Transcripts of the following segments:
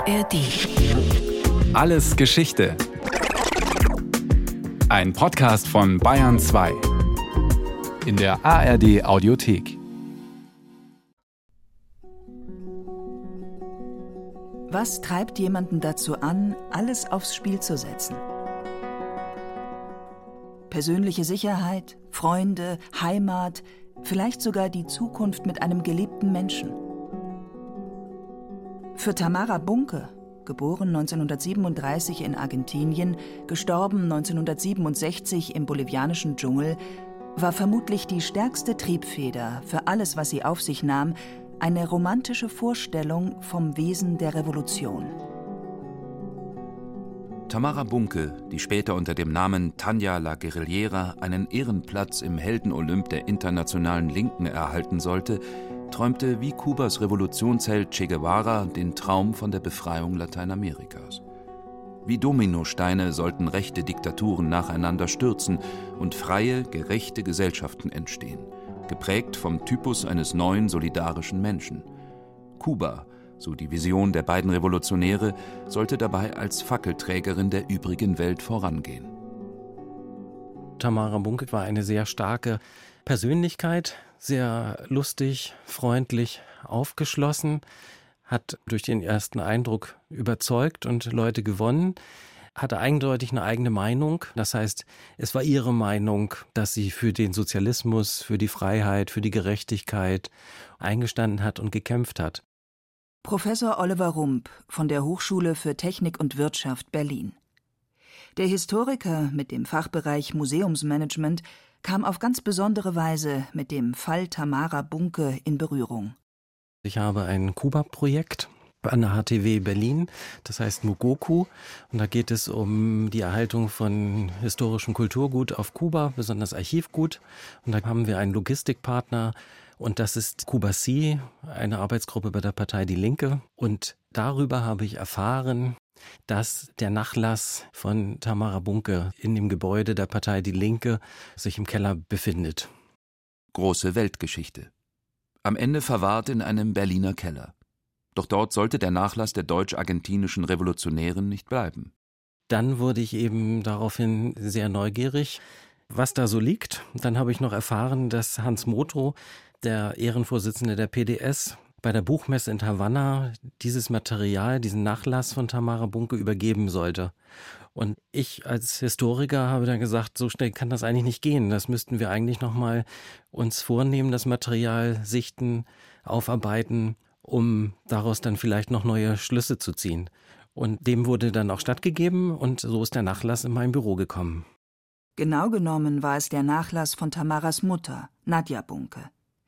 ARD. Alles Geschichte. Ein Podcast von Bayern 2. In der ARD Audiothek. Was treibt jemanden dazu an, alles aufs Spiel zu setzen? Persönliche Sicherheit, Freunde, Heimat, vielleicht sogar die Zukunft mit einem geliebten Menschen. Für Tamara Bunke, geboren 1937 in Argentinien, gestorben 1967 im bolivianischen Dschungel, war vermutlich die stärkste Triebfeder für alles, was sie auf sich nahm, eine romantische Vorstellung vom Wesen der Revolution. Tamara Bunke, die später unter dem Namen Tanja la Guerrillera einen Ehrenplatz im Heldenolymp der internationalen Linken erhalten sollte, träumte wie Kubas Revolutionsheld Che Guevara den Traum von der Befreiung Lateinamerikas. Wie Dominosteine sollten rechte Diktaturen nacheinander stürzen und freie, gerechte Gesellschaften entstehen, geprägt vom Typus eines neuen, solidarischen Menschen. Kuba, so die Vision der beiden Revolutionäre, sollte dabei als Fackelträgerin der übrigen Welt vorangehen. Tamara Bunke war eine sehr starke Persönlichkeit, sehr lustig, freundlich, aufgeschlossen, hat durch den ersten Eindruck überzeugt und Leute gewonnen, hatte eindeutig eine eigene Meinung. Das heißt, es war ihre Meinung, dass sie für den Sozialismus, für die Freiheit, für die Gerechtigkeit eingestanden hat und gekämpft hat. Professor Oliver Rump von der Hochschule für Technik und Wirtschaft Berlin. Der Historiker mit dem Fachbereich Museumsmanagement kam auf ganz besondere Weise mit dem Fall Tamara Bunke in Berührung. Ich habe ein Kuba-Projekt an der HTW Berlin, das heißt Mugoku. Und da geht es um die Erhaltung von historischem Kulturgut auf Kuba, besonders Archivgut. Und da haben wir einen Logistikpartner und das ist Kuba-C, eine Arbeitsgruppe bei der Partei Die Linke. Und darüber habe ich erfahren, dass der Nachlass von Tamara Bunke in dem Gebäude der Partei Die Linke sich im Keller befindet. Große Weltgeschichte. Am Ende verwahrt in einem Berliner Keller. Doch dort sollte der Nachlass der deutsch-argentinischen Revolutionären nicht bleiben. Dann wurde ich eben daraufhin sehr neugierig, was da so liegt. Dann habe ich noch erfahren, dass Hans Modrow, der Ehrenvorsitzende der PDS, bei der Buchmesse in Havanna dieses Material, diesen Nachlass von Tamara Bunke übergeben sollte. Und ich als Historiker habe dann gesagt, so schnell kann das eigentlich nicht gehen. Das müssten wir eigentlich nochmal uns vornehmen, das Material sichten, aufarbeiten, um daraus dann vielleicht noch neue Schlüsse zu ziehen. Und dem wurde dann auch stattgegeben und so ist der Nachlass in mein Büro gekommen. Genau genommen war es der Nachlass von Tamaras Mutter, Nadja Bunke.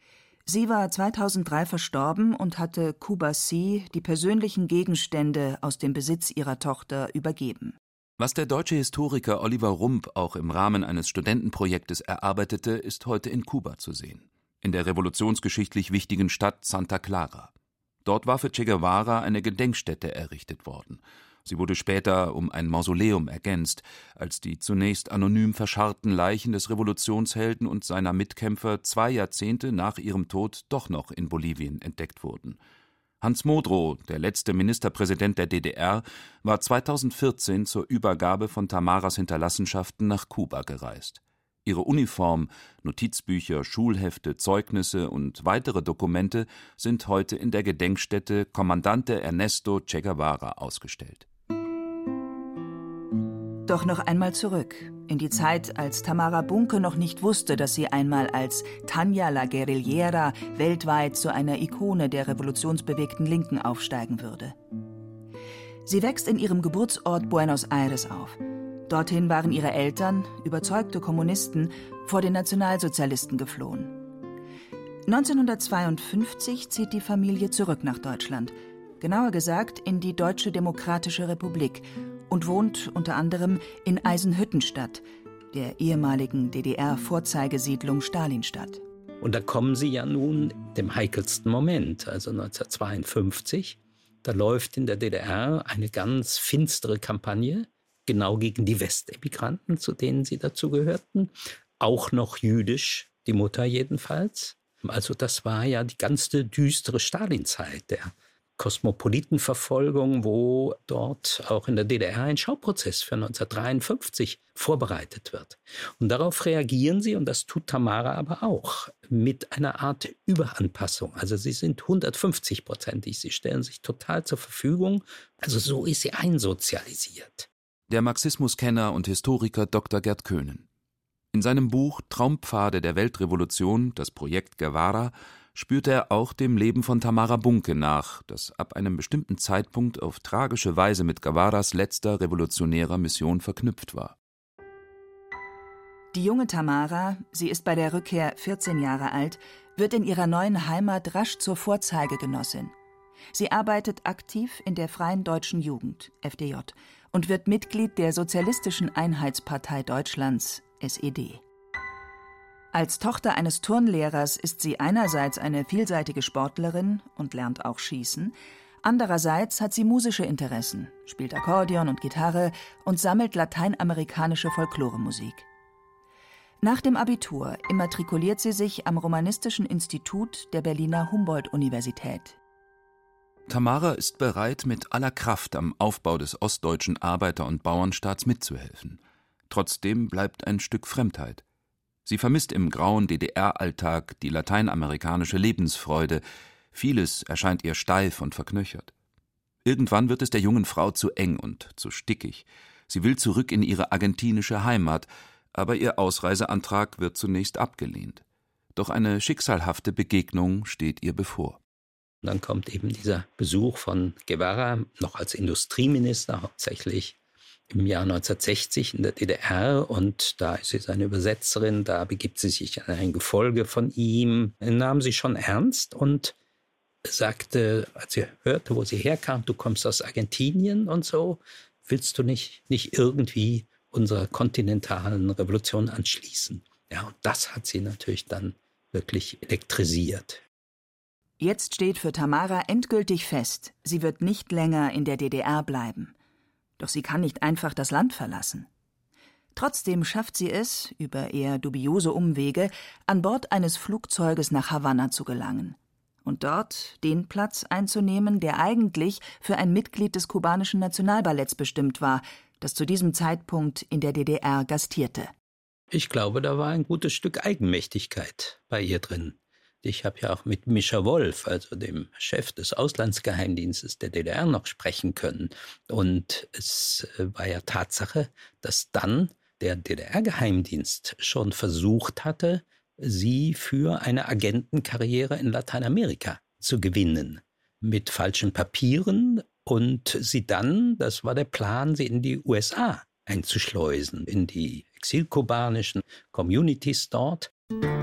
Sie war 2003 verstorben und hatte Kuba-C die persönlichen Gegenstände aus dem Besitz ihrer Tochter übergeben. Was der deutsche Historiker Oliver Rump auch im Rahmen eines Studentenprojektes erarbeitete, ist heute in Kuba zu sehen. In der revolutionsgeschichtlich wichtigen Stadt Santa Clara. Dort war für Che Guevara eine Gedenkstätte errichtet worden. Sie wurde später um ein Mausoleum ergänzt, als die zunächst anonym verscharrten Leichen des Revolutionshelden und seiner Mitkämpfer 2 Jahrzehnte nach ihrem Tod doch noch in Bolivien entdeckt wurden. Hans Modrow, der letzte Ministerpräsident der DDR, war 2014 zur Übergabe von Tamaras Hinterlassenschaften nach Kuba gereist. Ihre Uniform, Notizbücher, Schulhefte, Zeugnisse und weitere Dokumente sind heute in der Gedenkstätte Comandante Ernesto Che Guevara ausgestellt. Doch noch einmal zurück, in die Zeit, als Tamara Bunke noch nicht wusste, dass sie einmal als Tanja la Guerrillera weltweit zu einer Ikone der revolutionsbewegten Linken aufsteigen würde. Sie wächst in ihrem Geburtsort Buenos Aires auf. Dorthin waren ihre Eltern, überzeugte Kommunisten, vor den Nationalsozialisten geflohen. 1952 zieht die Familie zurück nach Deutschland, genauer gesagt in die Deutsche Demokratische Republik, und wohnt unter anderem in Eisenhüttenstadt, der ehemaligen DDR-Vorzeigesiedlung Stalinstadt. Und da kommen sie ja nun dem heikelsten Moment, also 1952. Da läuft in der DDR eine ganz finstere Kampagne, genau gegen die Westemigranten, zu denen sie dazugehörten. Auch noch jüdisch, die Mutter jedenfalls. Also das war ja die ganze düstere Stalinzeit, der Kosmopolitenverfolgung, wo dort auch in der DDR ein Schauprozess für 1953 vorbereitet wird. Und darauf reagieren sie, und das tut Tamara aber auch, mit einer Art Überanpassung. Also sie sind 150-prozentig, sie stellen sich total zur Verfügung. Also so ist sie einsozialisiert. Der Marxismuskenner und Historiker Dr. Gerd Köhnen. In seinem Buch Traumpfade der Weltrevolution, das Projekt Guevara, spürte er auch dem Leben von Tamara Bunke nach, das ab einem bestimmten Zeitpunkt auf tragische Weise mit Guevaras letzter revolutionärer Mission verknüpft war. Die junge Tamara, sie ist bei der Rückkehr 14 Jahre alt, wird in ihrer neuen Heimat rasch zur Vorzeigegenossin. Sie arbeitet aktiv in der Freien Deutschen Jugend, FDJ, und wird Mitglied der Sozialistischen Einheitspartei Deutschlands, SED. Als Tochter eines Turnlehrers ist sie einerseits eine vielseitige Sportlerin und lernt auch Schießen, andererseits hat sie musische Interessen, spielt Akkordeon und Gitarre und sammelt lateinamerikanische Folkloremusik. Nach dem Abitur immatrikuliert sie sich am Romanistischen Institut der Berliner Humboldt-Universität. Tamara ist bereit, mit aller Kraft am Aufbau des ostdeutschen Arbeiter- und Bauernstaats mitzuhelfen. Trotzdem bleibt ein Stück Fremdheit. Sie vermisst im grauen DDR-Alltag die lateinamerikanische Lebensfreude. Vieles erscheint ihr steif und verknöchert. Irgendwann wird es der jungen Frau zu eng und zu stickig. Sie will zurück in ihre argentinische Heimat, aber ihr Ausreiseantrag wird zunächst abgelehnt. Doch eine schicksalhafte Begegnung steht ihr bevor. Dann kommt eben dieser Besuch von Guevara, noch als Industrieminister hauptsächlich, im Jahr 1960 in der DDR, und da ist sie seine Übersetzerin, da begibt sie sich in ein Gefolge von ihm. Den nahm sie schon ernst und sagte, als sie hörte, wo sie herkam, du kommst aus Argentinien und so, willst du nicht irgendwie unserer kontinentalen Revolution anschließen? Ja, und das hat sie natürlich dann wirklich elektrisiert. Jetzt steht für Tamara endgültig fest, sie wird nicht länger in der DDR bleiben. Doch sie kann nicht einfach das Land verlassen. Trotzdem schafft sie es, über eher dubiose Umwege, an Bord eines Flugzeuges nach Havanna zu gelangen und dort den Platz einzunehmen, der eigentlich für ein Mitglied des kubanischen Nationalballetts bestimmt war, das zu diesem Zeitpunkt in der DDR gastierte. Ich glaube, da war ein gutes Stück Eigenmächtigkeit bei ihr drin. Ich habe ja auch mit Mischa Wolf, also dem Chef des Auslandsgeheimdienstes der DDR, noch sprechen können. Und es war ja Tatsache, dass dann der DDR-Geheimdienst schon versucht hatte, sie für eine Agentenkarriere in Lateinamerika zu gewinnen. Mit falschen Papieren und sie dann, das war der Plan, sie in die USA einzuschleusen, in die exilkubanischen Communities dort.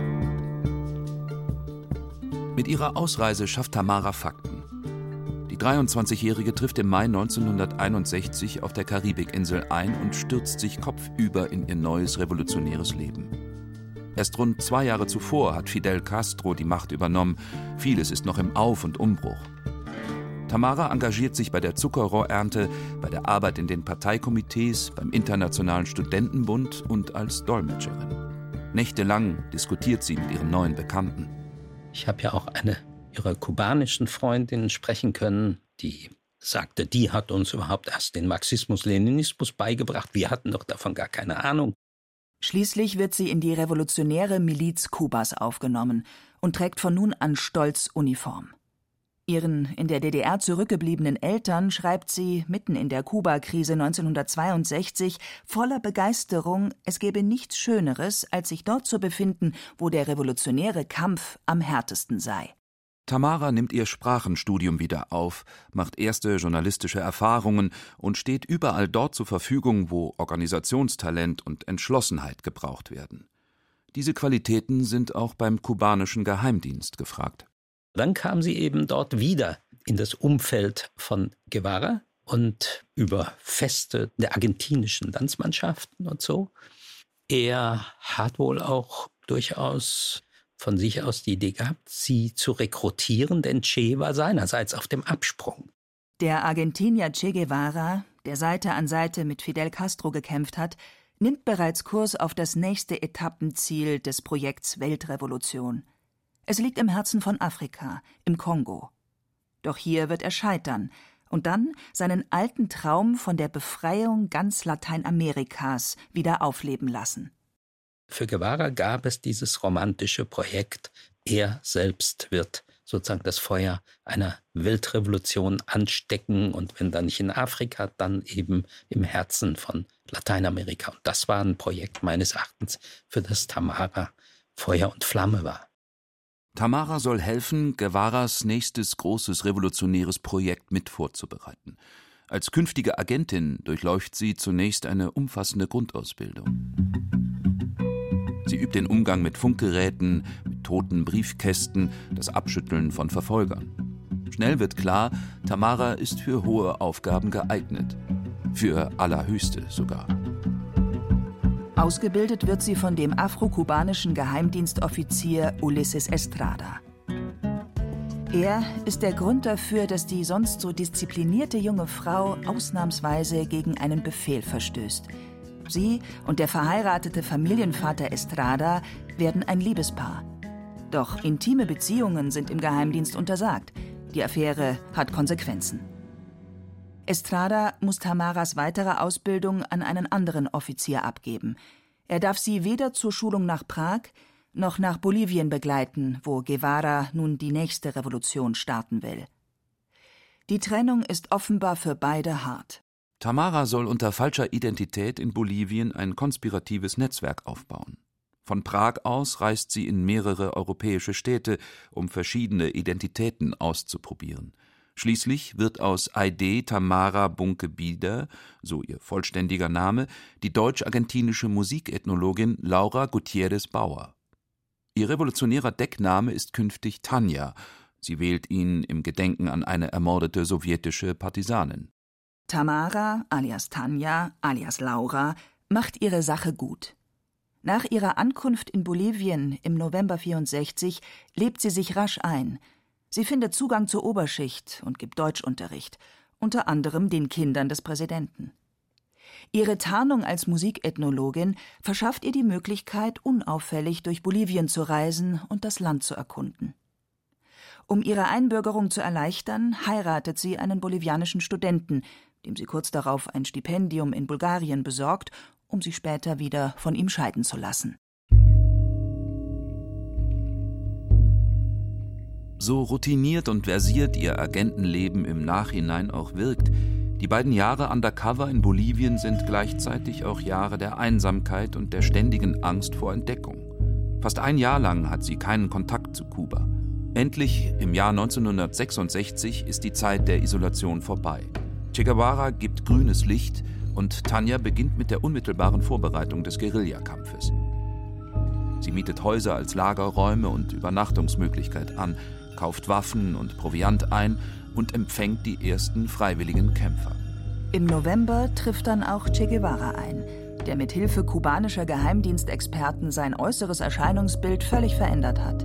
Mit ihrer Ausreise schafft Tamara Fakten. Die 23-Jährige trifft im Mai 1961 auf der Karibikinsel ein und stürzt sich kopfüber in ihr neues revolutionäres Leben. Erst rund 2 Jahre zuvor hat Fidel Castro die Macht übernommen. Vieles ist noch im Auf- und Umbruch. Tamara engagiert sich bei der Zuckerrohrernte, bei der Arbeit in den Parteikomitees, beim Internationalen Studentenbund und als Dolmetscherin. Nächtelang diskutiert sie mit ihren neuen Bekannten. Ich habe ja auch eine ihrer kubanischen Freundinnen sprechen können, die sagte, die hat uns überhaupt erst den Marxismus-Leninismus beigebracht. Wir hatten doch davon gar keine Ahnung. Schließlich wird sie in die revolutionäre Miliz Kubas aufgenommen und trägt von nun an stolz Uniform. Ihren in der DDR zurückgebliebenen Eltern schreibt sie mitten in der Kuba-Krise 1962 voller Begeisterung, es gäbe nichts Schöneres, als sich dort zu befinden, wo der revolutionäre Kampf am härtesten sei. Tamara nimmt ihr Sprachenstudium wieder auf, macht erste journalistische Erfahrungen und steht überall dort zur Verfügung, wo Organisationstalent und Entschlossenheit gebraucht werden. Diese Qualitäten sind auch beim kubanischen Geheimdienst gefragt. Dann kam sie eben dort wieder in das Umfeld von Guevara und über Feste der argentinischen Landsmannschaften und so. Er hat wohl auch durchaus von sich aus die Idee gehabt, sie zu rekrutieren, denn Che war seinerseits auf dem Absprung. Der Argentinier Che Guevara, der Seite an Seite mit Fidel Castro gekämpft hat, nimmt bereits Kurs auf das nächste Etappenziel des Projekts Weltrevolution. Es liegt im Herzen von Afrika, im Kongo. Doch hier wird er scheitern und dann seinen alten Traum von der Befreiung ganz Lateinamerikas wieder aufleben lassen. Für Guevara gab es dieses romantische Projekt, er selbst wird sozusagen das Feuer einer Weltrevolution anstecken und wenn dann nicht in Afrika, dann eben im Herzen von Lateinamerika. Und das war ein Projekt meines Erachtens, für das Tamara Feuer und Flamme war. Tamara soll helfen, Guevaras nächstes großes revolutionäres Projekt mit vorzubereiten. Als künftige Agentin durchläuft sie zunächst eine umfassende Grundausbildung. Sie übt den Umgang mit Funkgeräten, mit toten Briefkästen, das Abschütteln von Verfolgern. Schnell wird klar, Tamara ist für hohe Aufgaben geeignet. Für allerhöchste sogar. Ausgebildet wird sie von dem afro-kubanischen Geheimdienstoffizier Ulises Estrada. Er ist der Grund dafür, dass die sonst so disziplinierte junge Frau ausnahmsweise gegen einen Befehl verstößt. Sie und der verheiratete Familienvater Estrada werden ein Liebespaar. Doch intime Beziehungen sind im Geheimdienst untersagt. Die Affäre hat Konsequenzen. Estrada muss Tamaras weitere Ausbildung an einen anderen Offizier abgeben. Er darf sie weder zur Schulung nach Prag noch nach Bolivien begleiten, wo Guevara nun die nächste Revolution starten will. Die Trennung ist offenbar für beide hart. Tamara soll unter falscher Identität in Bolivien ein konspiratives Netzwerk aufbauen. Von Prag aus reist sie in mehrere europäische Städte, um verschiedene Identitäten auszuprobieren. Schließlich wird aus Aide Tamara Bunke Bieder, so ihr vollständiger Name, die deutsch-argentinische Musikethnologin Laura Gutierrez Bauer. Ihr revolutionärer Deckname ist künftig Tanja. Sie wählt ihn im Gedenken an eine ermordete sowjetische Partisanin. Tamara, alias Tanja, alias Laura, macht ihre Sache gut. Nach ihrer Ankunft in Bolivien im November 1964 lebt sie sich rasch ein. Sie findet Zugang zur Oberschicht und gibt Deutschunterricht, unter anderem den Kindern des Präsidenten. Ihre Tarnung als Musikethnologin verschafft ihr die Möglichkeit, unauffällig durch Bolivien zu reisen und das Land zu erkunden. Um ihre Einbürgerung zu erleichtern, heiratet sie einen bolivianischen Studenten, dem sie kurz darauf ein Stipendium in Bulgarien besorgt, um sich später wieder von ihm scheiden zu lassen. So routiniert und versiert ihr Agentenleben im Nachhinein auch wirkt, die beiden Jahre undercover in Bolivien sind gleichzeitig auch Jahre der Einsamkeit und der ständigen Angst vor Entdeckung. Fast ein Jahr lang hat sie keinen Kontakt zu Kuba. Endlich, im Jahr 1966, ist die Zeit der Isolation vorbei. Che Guevara gibt grünes Licht und Tanja beginnt mit der unmittelbaren Vorbereitung des Guerillakampfes. Sie mietet Häuser als Lagerräume und Übernachtungsmöglichkeit an, kauft Waffen und Proviant ein und empfängt die ersten freiwilligen Kämpfer. Im November trifft dann auch Che Guevara ein, der mit Hilfe kubanischer Geheimdienstexperten sein äußeres Erscheinungsbild völlig verändert hat.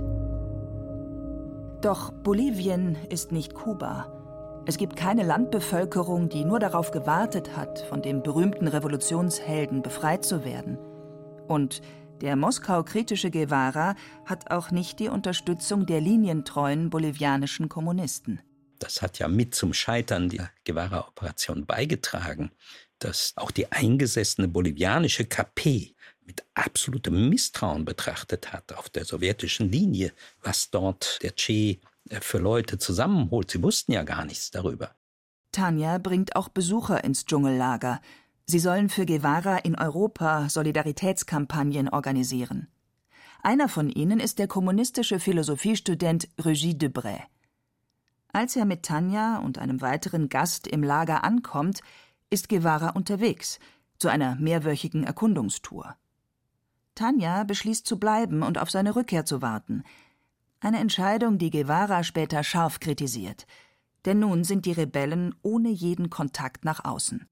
Doch Bolivien ist nicht Kuba. Es gibt keine Landbevölkerung, die nur darauf gewartet hat, von dem berühmten Revolutionshelden befreit zu werden. Und der Moskau-kritische Guevara hat auch nicht die Unterstützung der linientreuen bolivianischen Kommunisten. Das hat ja mit zum Scheitern der Guevara-Operation beigetragen, dass auch die eingesessene bolivianische KP mit absolutem Misstrauen betrachtet hat auf der sowjetischen Linie, was dort der Che für Leute zusammenholt. Sie wussten ja gar nichts darüber. Tanja bringt auch Besucher ins Dschungellager. Sie sollen für Guevara in Europa Solidaritätskampagnen organisieren. Einer von ihnen ist der kommunistische Philosophiestudent Régis Debray. Als er mit Tanja und einem weiteren Gast im Lager ankommt, ist Guevara unterwegs, zu einer mehrwöchigen Erkundungstour. Tanja beschließt zu bleiben und auf seine Rückkehr zu warten. Eine Entscheidung, die Guevara später scharf kritisiert. Denn nun sind die Rebellen ohne jeden Kontakt nach außen.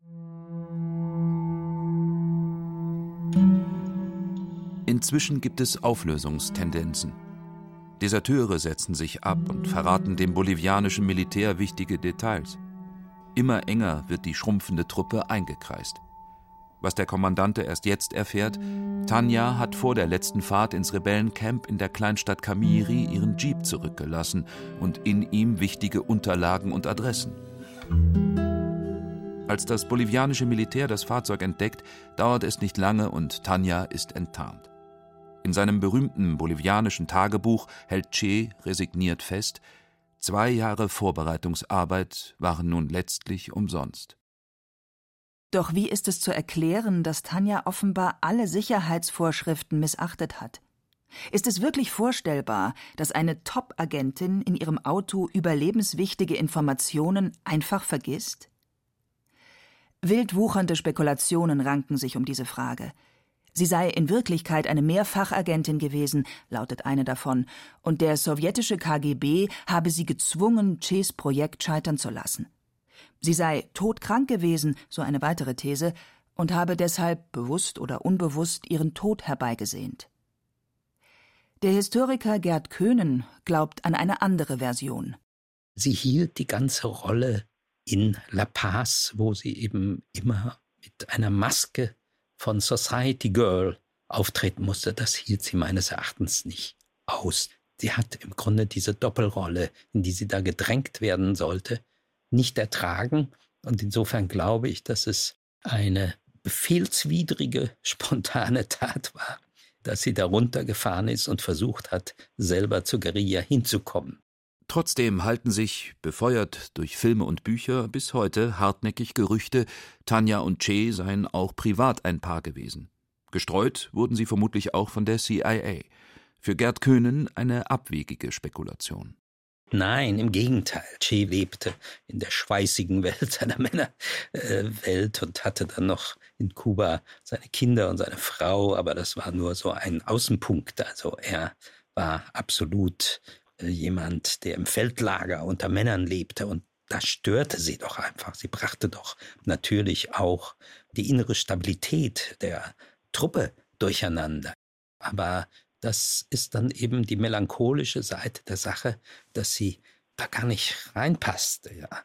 Inzwischen gibt es Auflösungstendenzen. Deserteure setzen sich ab und verraten dem bolivianischen Militär wichtige Details. Immer enger wird die schrumpfende Truppe eingekreist. Was der Kommandante erst jetzt erfährt: Tanja hat vor der letzten Fahrt ins Rebellencamp in der Kleinstadt Camiri ihren Jeep zurückgelassen und in ihm wichtige Unterlagen und Adressen. Als das bolivianische Militär das Fahrzeug entdeckt, dauert es nicht lange und Tanja ist enttarnt. In seinem berühmten bolivianischen Tagebuch hält Che resigniert fest: 2 Jahre Vorbereitungsarbeit waren nun letztlich umsonst. Doch wie ist es zu erklären, dass Tanja offenbar alle Sicherheitsvorschriften missachtet hat? Ist es wirklich vorstellbar, dass eine Top-Agentin in ihrem Auto überlebenswichtige Informationen einfach vergisst? Wild wuchernde Spekulationen ranken sich um diese Frage. Sie sei in Wirklichkeit eine Mehrfachagentin gewesen, lautet eine davon, und der sowjetische KGB habe sie gezwungen, Ches Projekt scheitern zu lassen. Sie sei todkrank gewesen, so eine weitere These, und habe deshalb, bewusst oder unbewusst, ihren Tod herbeigesehnt. Der Historiker Gerd Köhnen glaubt an eine andere Version. Sie hielt die ganze Rolle in La Paz, wo sie eben immer mit einer Maske von Society Girl auftreten musste. Das hielt sie meines Erachtens nicht aus. Sie hat im Grunde diese Doppelrolle, in die sie da gedrängt werden sollte, nicht ertragen. Und insofern glaube ich, dass es eine befehlswidrige, spontane Tat war, dass sie da runtergefahren ist und versucht hat, selber zur Guerilla hinzukommen. Trotzdem halten sich, befeuert durch Filme und Bücher, bis heute hartnäckig Gerüchte, Tanja und Che seien auch privat ein Paar gewesen. Gestreut wurden sie vermutlich auch von der CIA. Für Gerd Köhnen eine abwegige Spekulation. Nein, im Gegenteil. Che lebte in der schweißigen Welt seiner Männerwelt und hatte dann noch in Kuba seine Kinder und seine Frau, aber das war nur so ein Außenpunkt. Also er war absolut jemand, der im Feldlager unter Männern lebte, und das störte sie doch einfach. Sie brachte doch natürlich auch die innere Stabilität der Truppe durcheinander. Aber das ist dann eben die melancholische Seite der Sache, dass sie da gar nicht reinpasste, ja.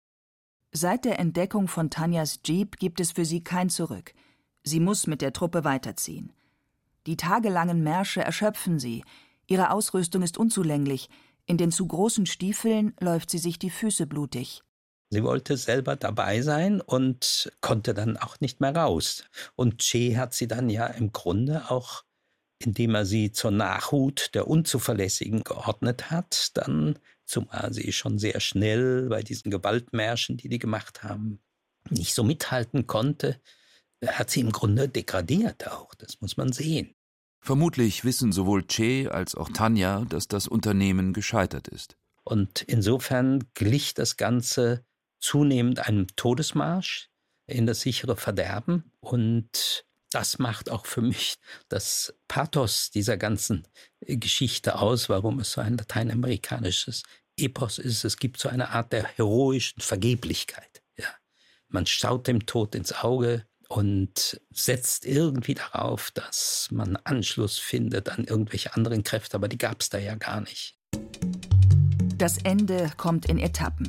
Seit der Entdeckung von Tanjas Jeep gibt es für sie kein Zurück. Sie muss mit der Truppe weiterziehen. Die tagelangen Märsche erschöpfen sie. Ihre Ausrüstung ist unzulänglich. In den zu großen Stiefeln läuft sie sich die Füße blutig. Sie wollte selber dabei sein und konnte dann auch nicht mehr raus. Und Che hat sie dann ja im Grunde auch, indem er sie zur Nachhut der Unzuverlässigen geordnet hat, dann, zumal sie schon sehr schnell bei diesen Gewaltmärschen, die gemacht haben, nicht so mithalten konnte, hat sie im Grunde degradiert auch. Das muss man sehen. Vermutlich wissen sowohl Che als auch Tanja, dass das Unternehmen gescheitert ist. Und insofern glich das Ganze zunehmend einem Todesmarsch in das sichere Verderben. Und das macht auch für mich das Pathos dieser ganzen Geschichte aus, warum es so ein lateinamerikanisches Epos ist. Es gibt so eine Art der heroischen Vergeblichkeit. Ja. Man schaut dem Tod ins Auge und setzt irgendwie darauf, dass man Anschluss findet an irgendwelche anderen Kräfte, aber die gab es da ja gar nicht. Das Ende kommt in Etappen.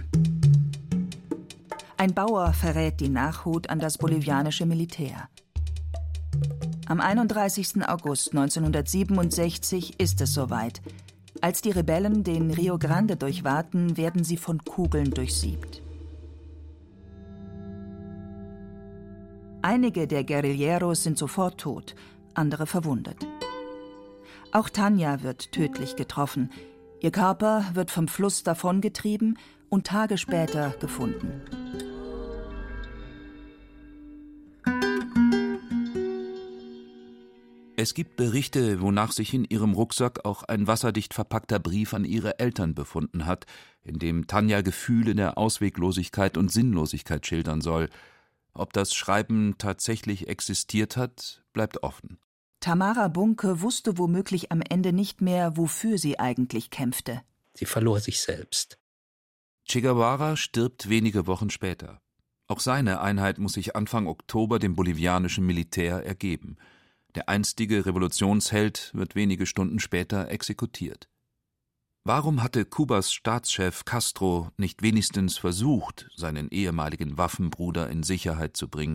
Ein Bauer verrät die Nachhut an das bolivianische Militär. Am 31. August 1967 ist es soweit. Als die Rebellen den Rio Grande durchwaten, werden sie von Kugeln durchsiebt. Einige der Guerilleros sind sofort tot, andere verwundet. Auch Tanja wird tödlich getroffen. Ihr Körper wird vom Fluss davongetrieben und Tage später gefunden. Es gibt Berichte, wonach sich in ihrem Rucksack auch ein wasserdicht verpackter Brief an ihre Eltern befunden hat, in dem Tanja Gefühle der Ausweglosigkeit und Sinnlosigkeit schildern soll. Ob das Schreiben tatsächlich existiert hat, bleibt offen. Tamara Bunke wusste womöglich am Ende nicht mehr, wofür sie eigentlich kämpfte. Sie verlor sich selbst. Che Guevara stirbt wenige Wochen später. Auch seine Einheit muss sich Anfang Oktober dem bolivianischen Militär ergeben. Der einstige Revolutionsheld wird wenige Stunden später exekutiert. Warum hatte Kubas Staatschef Castro nicht wenigstens versucht, seinen ehemaligen Waffenbruder in Sicherheit zu bringen?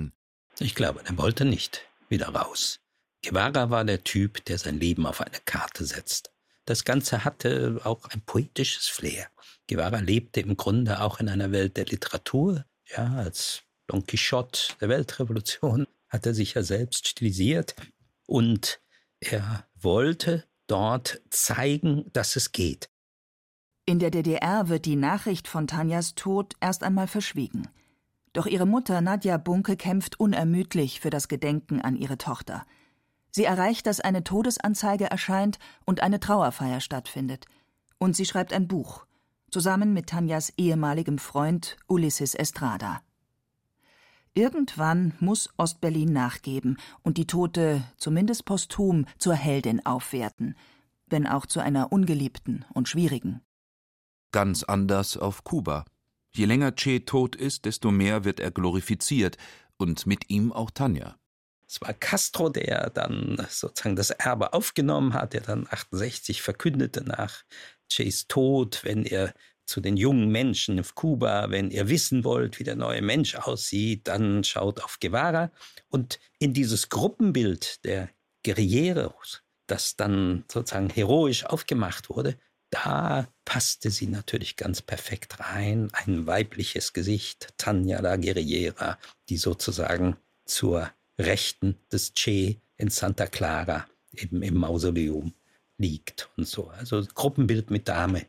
Ich glaube, er wollte nicht wieder raus. Guevara war der Typ, der sein Leben auf eine Karte setzt. Das Ganze hatte auch ein poetisches Flair. Guevara lebte im Grunde auch in einer Welt der Literatur. Ja, als Don Quixote der Weltrevolution hat er sich ja selbst stilisiert. Und er wollte dort zeigen, dass es geht. In der DDR wird die Nachricht von Tanjas Tod erst einmal verschwiegen. Doch ihre Mutter Nadja Bunke kämpft unermüdlich für das Gedenken an ihre Tochter. Sie erreicht, dass eine Todesanzeige erscheint und eine Trauerfeier stattfindet. Und sie schreibt ein Buch, zusammen mit Tanjas ehemaligem Freund Ulises Estrada. Irgendwann muss Ostberlin nachgeben und die Tote, zumindest posthum, zur Heldin aufwerten, wenn auch zu einer ungeliebten und schwierigen. Ganz anders auf Kuba. Je länger Che tot ist, desto mehr wird er glorifiziert und mit ihm auch Tanja. Es war Castro, der dann sozusagen das Erbe aufgenommen hat, der dann 1968 verkündete nach Ches Tod, wenn ihr zu den jungen Menschen auf Kuba, wenn ihr wissen wollt, wie der neue Mensch aussieht, dann schaut auf Guevara. Und in dieses Gruppenbild der Guerilleros, das dann sozusagen heroisch aufgemacht wurde, da passte sie natürlich ganz perfekt rein. Ein weibliches Gesicht, Tanja la Guerrillera, die sozusagen zur Rechten des Che in Santa Clara eben im Mausoleum liegt und so. Also Gruppenbild mit Dame.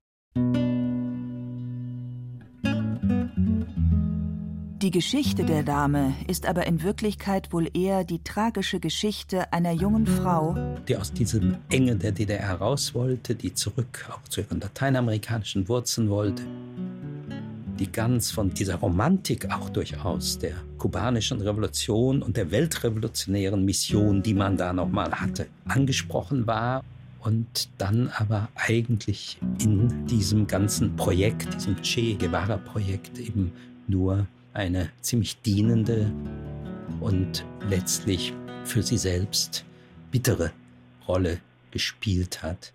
Die Geschichte der Dame ist aber in Wirklichkeit wohl eher die tragische Geschichte einer jungen Frau, die aus diesem Enge der DDR raus wollte, die zurück auch zu ihren lateinamerikanischen Wurzeln wollte, die ganz von dieser Romantik auch durchaus der kubanischen Revolution und der weltrevolutionären Mission, die man da nochmal hatte, angesprochen war und dann aber eigentlich in diesem ganzen Projekt, diesem Che Guevara-Projekt eben nur eine ziemlich dienende und letztlich für sie selbst bittere Rolle gespielt hat.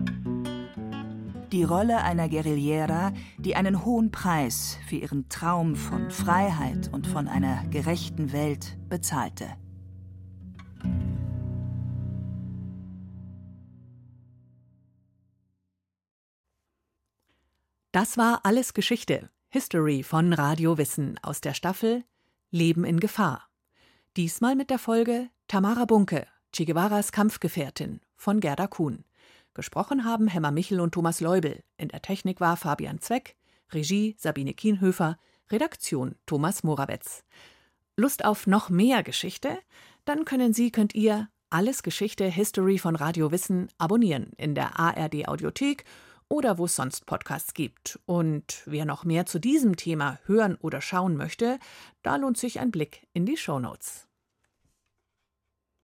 Die Rolle einer Guerillera, die einen hohen Preis für ihren Traum von Freiheit und von einer gerechten Welt bezahlte. Das war Alles Geschichte. History von Radio Wissen aus der Staffel Leben in Gefahr. Diesmal mit der Folge Tamara Bunke, Che Guevaras Kampfgefährtin von Gerda Kuhn. Gesprochen haben Hemmer Michel und Thomas Leubel. In der Technik war Fabian Zweck, Regie Sabine Kienhöfer, Redaktion Thomas Morawetz. Lust auf noch mehr Geschichte? Dann könnt ihr Alles Geschichte History von Radio Wissen abonnieren in der ARD Audiothek oder wo es sonst Podcasts gibt. Und wer noch mehr zu diesem Thema hören oder schauen möchte, da lohnt sich ein Blick in die Shownotes.